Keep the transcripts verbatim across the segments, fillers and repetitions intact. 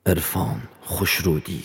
عرفان خوشرودی.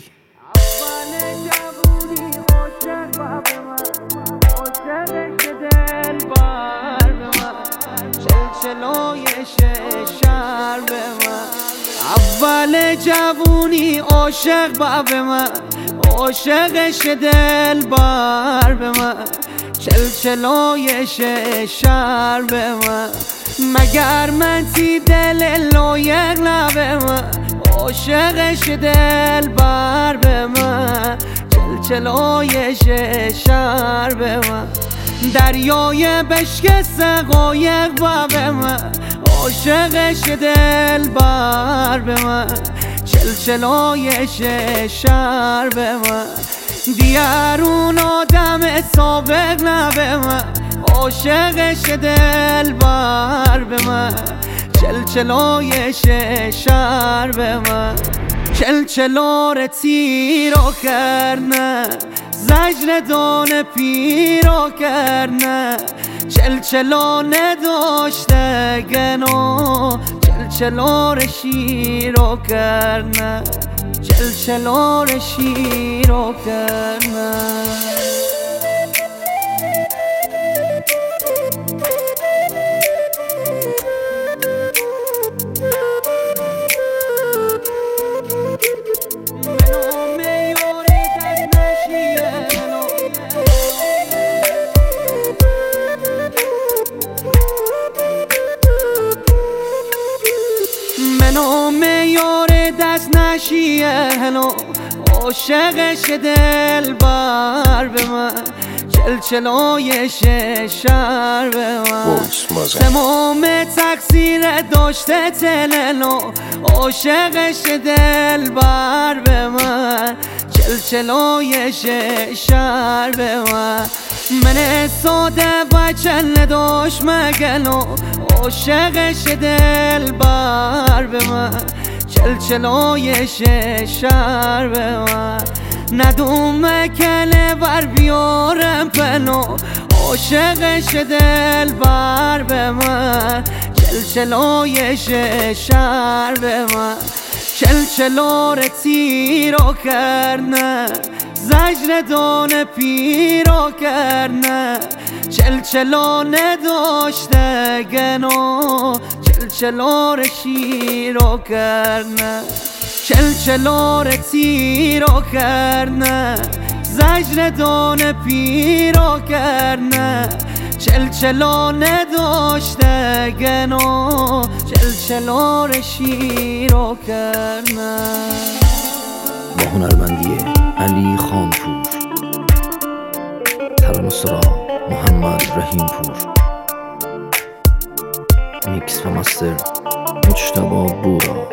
اول جوونی عاشق با به من، عاشقش دل بار به من، چلچلای شهر به من، مگر من تی دل لایق لبه من، عاشقش دل بار به من، چلچلای شهر به من، دریای بشکسته قایق با به من، عاشقش دل بار به من، چلچلای شهر به من، دیارون آدم سابق لبه من، عاشقش دل بار به من، چلچلای شهر به من، چلچلار تیرو کرنه زجر دان پیرو کرنه، چلچلا نداشته گنو چلچلار شیرو کرنه، چلچلار شیرو کرنه. نام یار دست نشیه هلو، عاشقش دل بار به من، چلچلای شهر به من، تمام تقصیر داشته تلنو، عاشقش دل بار به من، چلچلای شهر به من، من ساده و چل نداشت مگلو، عاشقش دل بار به من، چلچلای شهر به من، ندوم کله بر بیارم پنو، عاشقش دل بار به من، چلچلای شهر به من، چلچلار تیرو کرنه زجر دان پیرو کرنه، چلچلا نداشته گنو چلچلار شیرو کرنه، چلچلار تیرو کرنه زجر دان پیرو کرنه، چلچلا نداشته گنو چلچلار شیرو کرنه. با هنرمندی علی خانپور، ترانه سرا محمد رحیم پور، میکس و مستر مجتبی بورا.